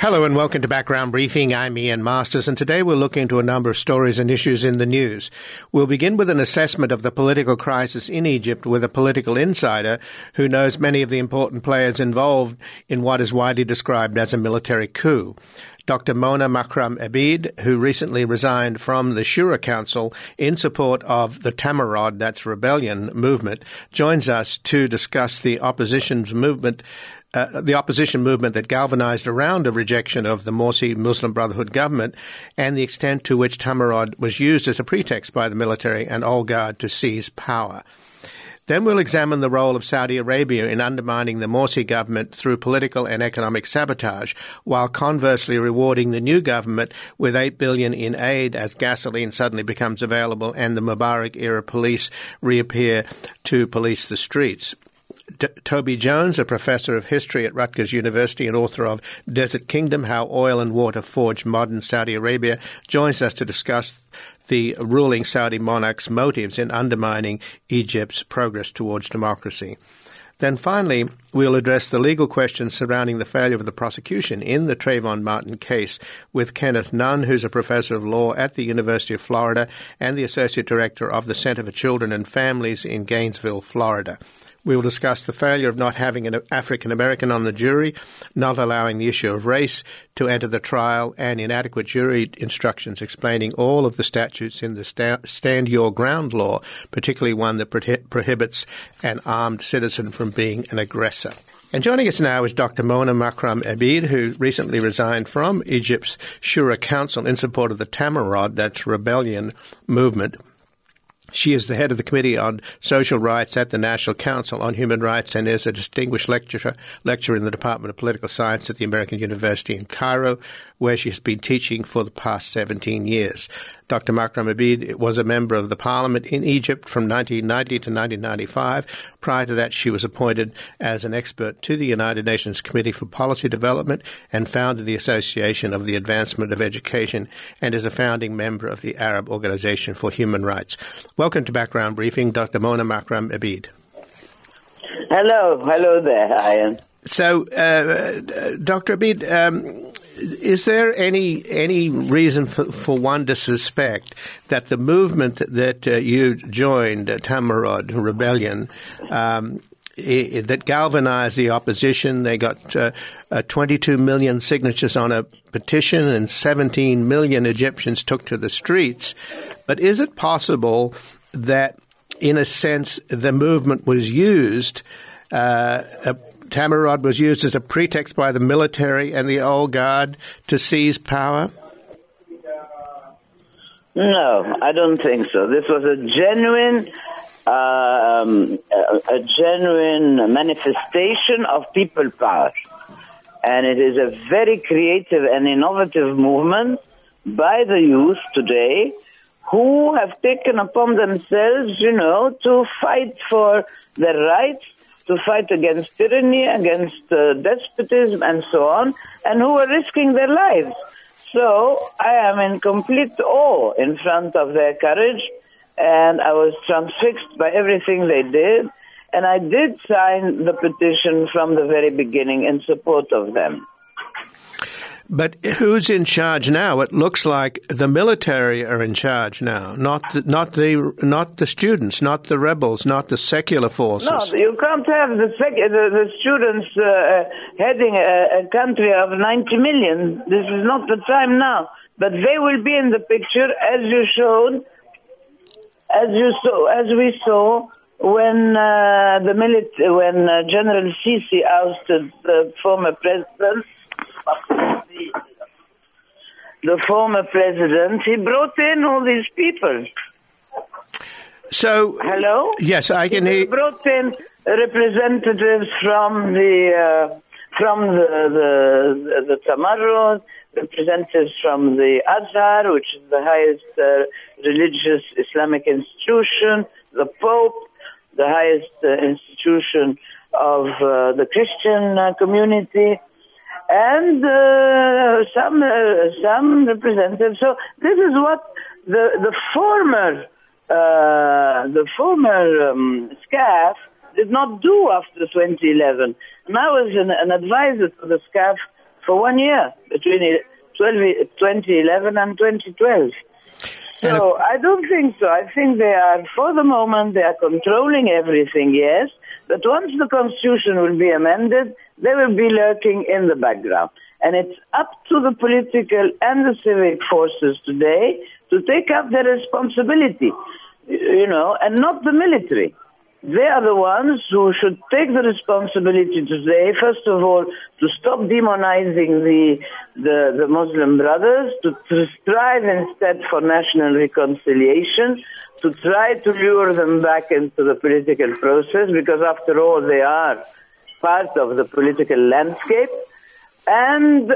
Hello and welcome to Background Briefing. I'm Ian Masters, and today we'll look into a number of stories and issues in the news. We'll begin with an assessment of the political crisis in Egypt with a political insider who knows many of the important players involved in what is widely described as a military coup. Dr. Mona Makram Abid, who recently resigned from the Shura Council in support of the Tamarod, that's rebellion movement, joins us to discuss the opposition movement that galvanized around a rejection of the Morsi Muslim Brotherhood government and the extent to which Tamarod was used as a pretext by the military and Old Guard to seize power. Then we'll examine the role of Saudi Arabia in undermining the Morsi government through political and economic sabotage, while conversely rewarding the new government with $8 billion in aid as gasoline suddenly becomes available and the Mubarak-era police reappear to police the streets. Toby Jones, a professor of history at Rutgers University and author of Desert Kingdom, How Oil and Water Forged Modern Saudi Arabia, joins us to discuss the ruling Saudi monarch's motives in undermining Egypt's progress towards democracy. Then finally, we'll address the legal questions surrounding the failure of the prosecution in the Trayvon Martin case with Kenneth Nunn, who's a professor of law at the University of Florida and the associate director of the Center for Children and Families in Gainesville, Florida. We will discuss the failure of not having an African-American on the jury, not allowing the issue of race to enter the trial, and inadequate jury instructions explaining all of the statutes in the Stand Your Ground law, particularly one that prohibits an armed citizen from being an aggressor. And joining us now is Dr. Mona Makram Abid, who recently resigned from Egypt's Shura Council in support of the Tamarod, that's rebellion movement. She is the head of the Committee on Social Rights at the National Council on Human Rights and is a distinguished lecturer in the Department of Political Science at the American University in Cairo, where she has been teaching for the past 17 years. Dr. Makram Abid was a member of the parliament in Egypt from 1990 to 1995. Prior to that, she was appointed as an expert to the United Nations Committee for Policy Development and founded the Association of the Advancement of Education and is a founding member of the Arab Organization for Human Rights. Welcome to Background Briefing, Dr. Mona Makram Abid. Hello there, Ian. So, Dr. Abid, is there any reason for one to suspect that the movement that you joined, Tamarod Rebellion, that galvanized the opposition? They got 22 million signatures on a petition and 17 million Egyptians took to the streets. But is it possible that, in a sense, the movement was used Tamarod was used as a pretext by the military and the Old Guard to seize power? No, I don't think so. This was a genuine manifestation of people power. And it is a very creative and innovative movement by the youth today who have taken upon themselves, to fight for their rights, to fight against tyranny, against despotism, and so on, and who are risking their lives. So I am in complete awe in front of their courage, and I was transfixed by everything they did, and I did sign the petition from the very beginning in support of them. But who's in charge now? It looks like the military are in charge now, not the students, not the rebels, not the secular forces. No, you can't have the students heading a country of 90 million. This is not the time now. But they will be in the picture, as we saw when General Sisi ousted the former president. He brought in all these people. So, hello? Yes, I can hear. He brought in representatives from the Tamarod, representatives from the Azhar, which is the highest religious Islamic institution, the Pope, the highest institution of the Christian community, and some representatives. So this is what the former SCAF did not do after 2011. And I was an advisor to the SCAF for 1 year between 2011 and 2012. So I don't think so. I think they are, for the moment, they are controlling everything, yes. But once the Constitution will be amended, they will be lurking in the background. And it's up to the political and the civic forces today to take up their responsibility, and not the military. They are the ones who should take the responsibility today, first of all, to stop demonizing the Muslim brothers, to strive instead for national reconciliation, to try to lure them back into the political process, because after all they are part of the political landscape, and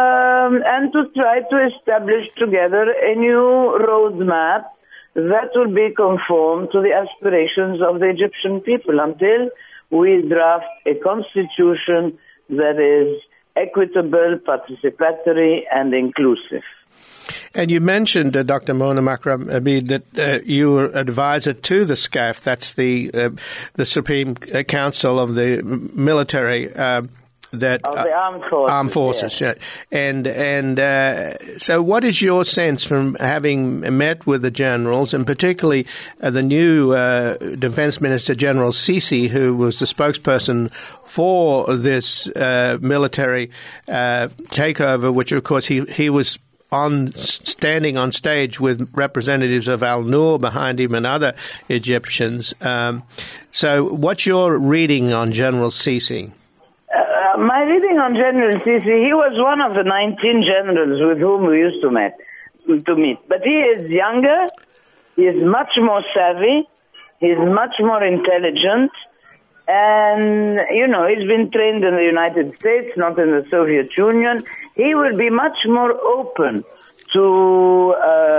to try to establish together a new roadmap that will be conform to the aspirations of the Egyptian people until we draft a constitution that is equitable, participatory, and inclusive. And you mentioned, Dr. Mona Makram Abid, that you were advisor to the SCAF, that's the Supreme Council of the military, the armed forces. Yeah. And so what is your sense from having met with the generals, and particularly the new Defense Minister, General Sisi, who was the spokesperson for this military takeover, which of course he was standing on stage with representatives of Al-Noor behind him and other Egyptians. So what's your reading on General Sisi? My reading on General Sisi, he was one of the 19 generals with whom we used to meet. But he is younger, he is much more savvy, he is much more intelligent, and, he's been trained in the United States, not in the Soviet Union. He will be much more open to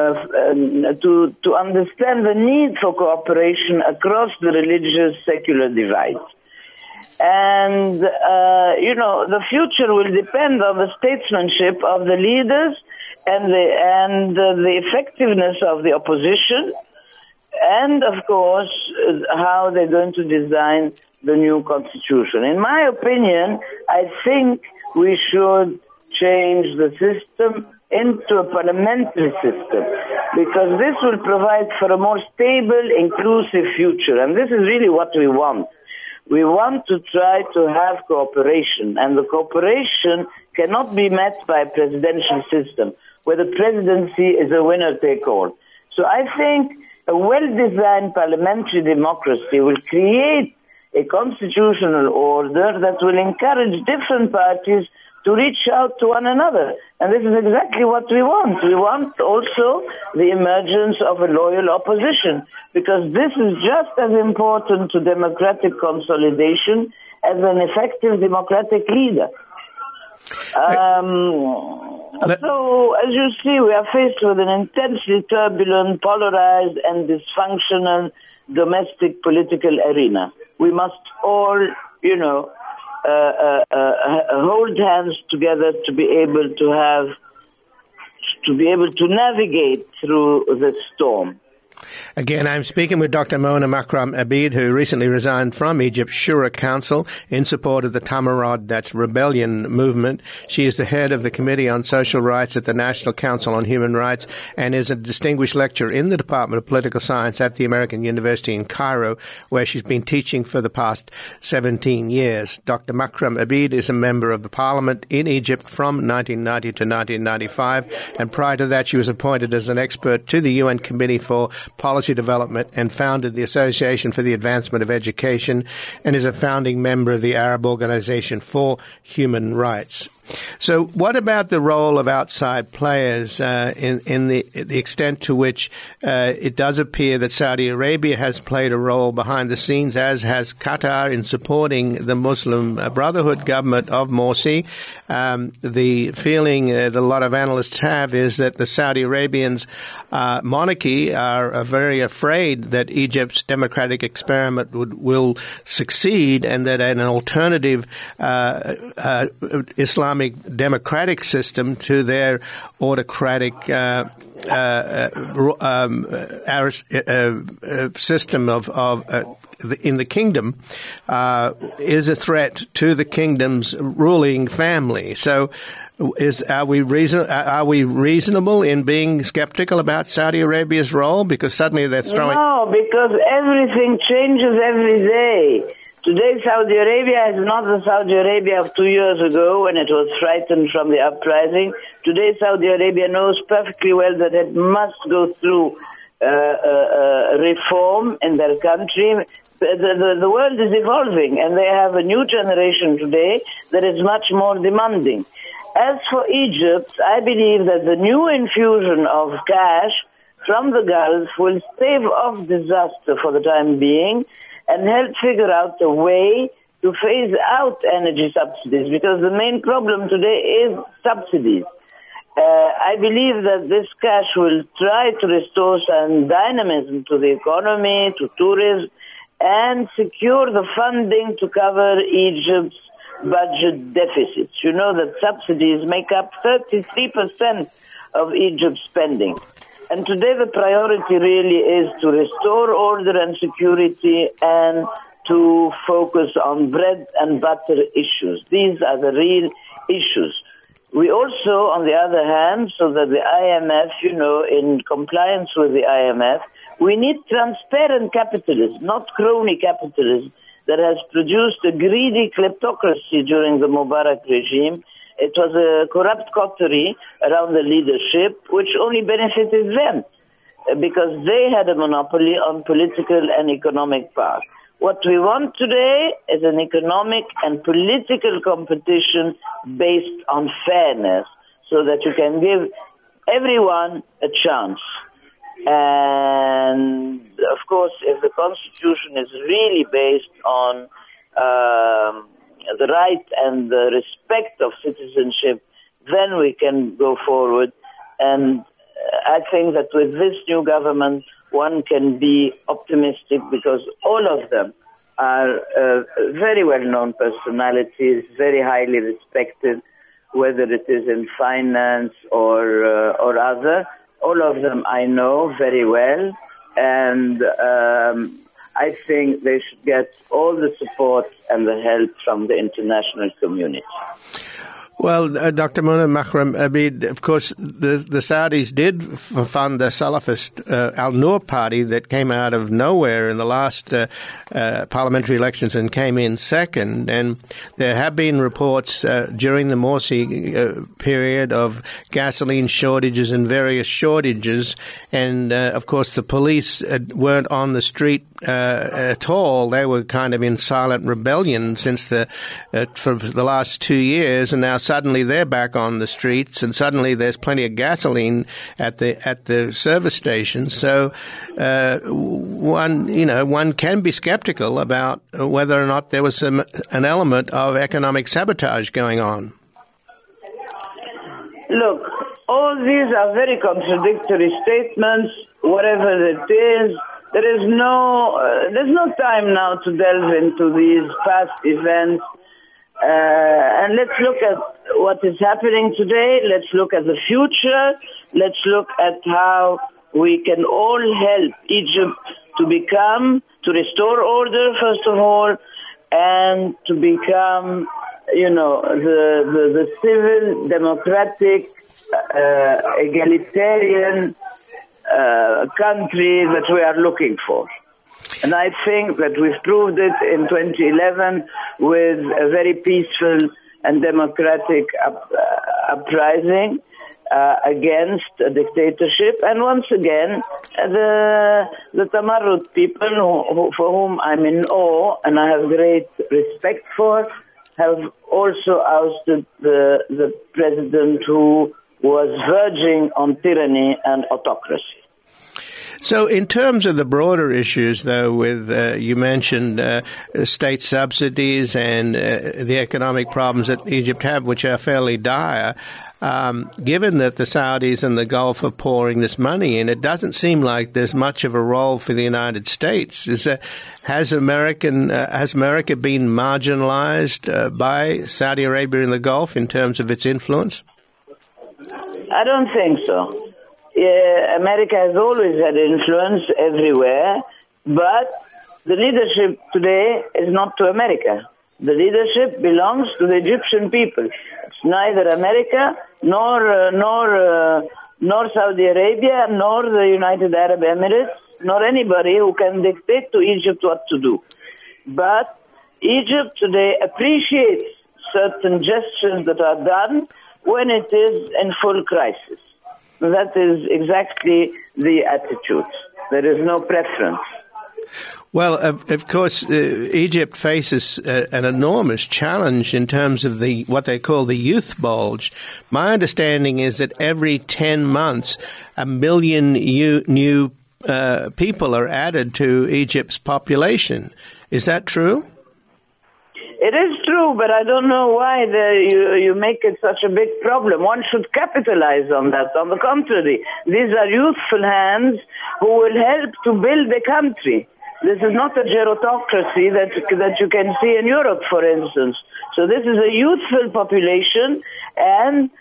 understand the need for cooperation across the religious secular divide. And, the future will depend on the statesmanship of the leaders and the effectiveness of the opposition, and, of course, how they're going to design the new constitution. In my opinion, I think we should change the system into a parliamentary system, because this will provide for a more stable, inclusive future. And this is really what we want. We want to try to have cooperation, and the cooperation cannot be met by a presidential system, where the presidency is a winner-take-all. So I think a well-designed parliamentary democracy will create a constitutional order that will encourage different parties to reach out to one another. And this is exactly what we want. We want also the emergence of a loyal opposition, because this is just as important to democratic consolidation as an effective democratic leader. So, as you see, we are faced with an intensely turbulent, polarized, and dysfunctional domestic political arena. We must all, hold hands together to be able to navigate through the storm. Again, I'm speaking with Dr. Mona Makram Abid, who recently resigned from Egypt's Shura Council in support of the Tamarod, that's rebellion movement. She is the head of the Committee on Social Rights at the National Council on Human Rights and is a distinguished lecturer in the Department of Political Science at the American University in Cairo, where she's been teaching for the past 17 years. Dr. Makram Abid is a member of the parliament in Egypt from 1990 to 1995, and prior to that she was appointed as an expert to the UN Committee for Policy Development and founded the Association for the Advancement of Education, and is a founding member of the Arab Organization for Human Rights. So what about the role of outside players in the extent to which it does appear that Saudi Arabia has played a role behind the scenes, as has Qatar, in supporting the Muslim Brotherhood government of Morsi? The feeling that a lot of analysts have is that the Saudi Arabians' monarchy are very afraid that Egypt's democratic experiment will succeed, and that an alternative Islamic democratic system to their autocratic system in the kingdom is a threat to the kingdom's ruling family. So Are we reasonable in being skeptical about Saudi Arabia's role? Because suddenly they're throwing... No, because everything changes every day. Today, Saudi Arabia is not the Saudi Arabia of 2 years ago when it was frightened from the uprising. Today, Saudi Arabia knows perfectly well that it must go through reform in their country. The world is evolving, and they have a new generation today that is much more demanding. As for Egypt, I believe that the new infusion of cash from the Gulf will stave off disaster for the time being and help figure out a way to phase out energy subsidies, because the main problem today is subsidies. I believe that this cash will try to restore some dynamism to the economy, to tourism, and secure the funding to cover Egypt's budget deficits. You know that subsidies make up 33% of Egypt's spending. And today the priority really is to restore order and security and to focus on bread and butter issues. These are the real issues. We also, on the other hand, so that the IMF, in compliance with the IMF, we need transparent capitalism, not crony capitalism that has produced a greedy kleptocracy during the Mubarak regime. It was a corrupt coterie around the leadership, which only benefited them because they had a monopoly on political and economic power. What we want today is an economic and political competition based on fairness so that you can give everyone a chance. And, of course, if the constitution is really based on the right and the respect of citizenship, then we can go forward. And I think that with this new government, one can be optimistic because all of them are very well-known personalities, very highly respected, whether it is in finance or other. All of them I know very well, and I think they should get all the support and the help from the international community. Well, Dr. Mona Makram Abid, of course, the Saudis did fund the Salafist Al-Noor party that came out of nowhere in the last parliamentary elections and came in second. And there have been reports during the Morsi period of gasoline shortages and various shortages. And, of course, the police weren't on the street at all. They were kind of in silent rebellion since for the last 2 years. And now suddenly they're back on the streets, and suddenly there's plenty of gasoline at the service stations. So one can be skeptical about whether or not there was an element of economic sabotage going on. Look, all these are very contradictory statements. Whatever it is, there's no time now to delve into these past events. And let's look at what is happening today. Let's look at the future. Let's look at how we can all help Egypt to restore order, first of all, and to become, the civil, democratic, egalitarian country that we are looking for. And I think that we've proved it in 2011 with a very peaceful and democratic uprising against a dictatorship. And once again, the Tamarrud people, for whom I'm in awe and I have great respect for, have also ousted the president who was verging on tyranny and autocracy. So in terms of the broader issues, though, with you mentioned state subsidies and the economic problems that Egypt have, which are fairly dire, given that the Saudis and the Gulf are pouring this money in, it doesn't seem like there's much of a role for the United States. Has America been marginalized by Saudi Arabia in the Gulf in terms of its influence? I don't think so. America has always had influence everywhere, but the leadership today is not to America. The leadership belongs to the Egyptian people. It's neither America nor Saudi Arabia nor the United Arab Emirates nor anybody who can dictate to Egypt what to do. But Egypt today appreciates certain gestures that are done when it is in full crisis. That is exactly the attitude. There is no preference. Well, of course, Egypt faces an enormous challenge in terms of what they call the youth bulge. My understanding is that every 10 months, 1 million new people are added to Egypt's population. Is that true? It is true, but I don't know why you make it such a big problem. One should capitalize on that. On the contrary, these are youthful hands who will help to build the country. This is not a gerontocracy that you can see in Europe, for instance. So this is a youthful population, and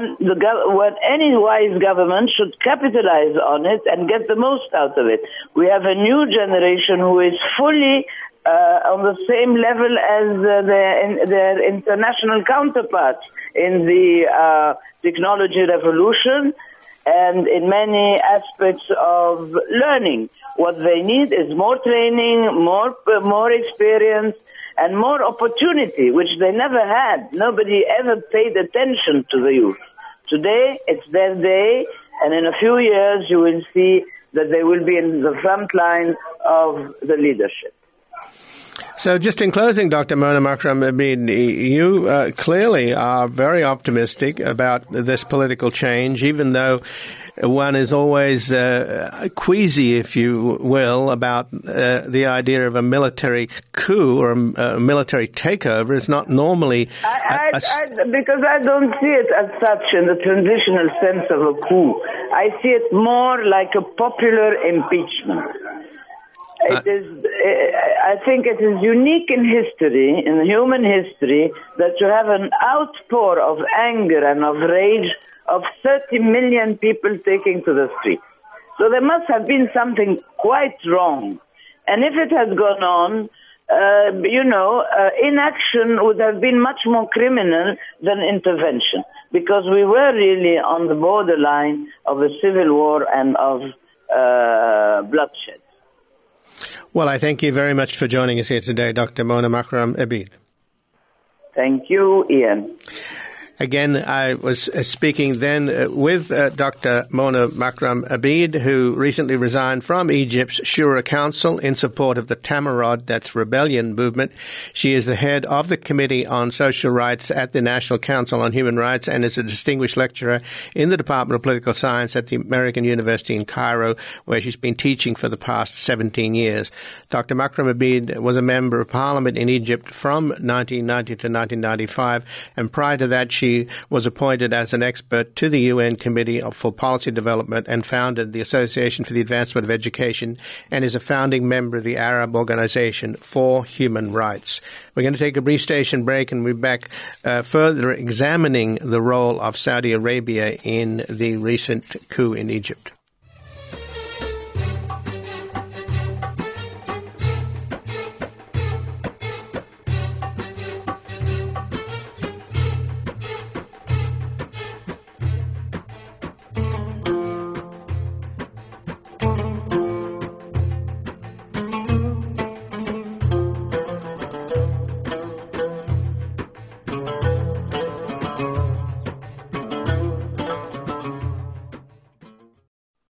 any wise government should capitalize on it and get the most out of it. We have a new generation who is fully on the same level as their international counterparts in the technology revolution and in many aspects of learning. What they need is more training, more experience, and more opportunity, which they never had. Nobody ever paid attention to the youth. Today, it's their day, and in a few years, you will see that they will be in the front line of the leadership. So just in closing, Dr. Mona Makram Abid, you clearly are very optimistic about this political change, even though one is always queasy, if you will, about the idea of a military coup or a military takeover. It's not normally... because I don't see it as such in the traditional sense of a coup. I see it more like a popular impeachment. I think it is unique in history, in human history, that you have an outpour of anger and of rage of 30 million people taking to the streets. So there must have been something quite wrong. And if it has gone on, inaction would have been much more criminal than intervention, because we were really on the borderline of a civil war and of bloodshed. Well, I thank you very much for joining us here today, Dr. Mona Makram Abid. Thank you, Ian. Again, I was speaking then with Dr. Mona Makram Abid, who recently resigned from Egypt's Shura Council in support of the Tamarod, that's rebellion movement. She is the head of the Committee on Social Rights at the National Council on Human Rights and is a distinguished lecturer in the Department of Political Science at the American University in Cairo, where she's been teaching for the past 17 years. Dr. Makram Abid was a member of parliament in Egypt from 1990 to 1995, and prior to that she was appointed as an expert to the UN Committee for Policy Development and founded the Association for the Advancement of Education and is a founding member of the Arab Organization for Human Rights. We're going to take a brief station break and we'll be back further examining the role of Saudi Arabia in the recent coup in Egypt.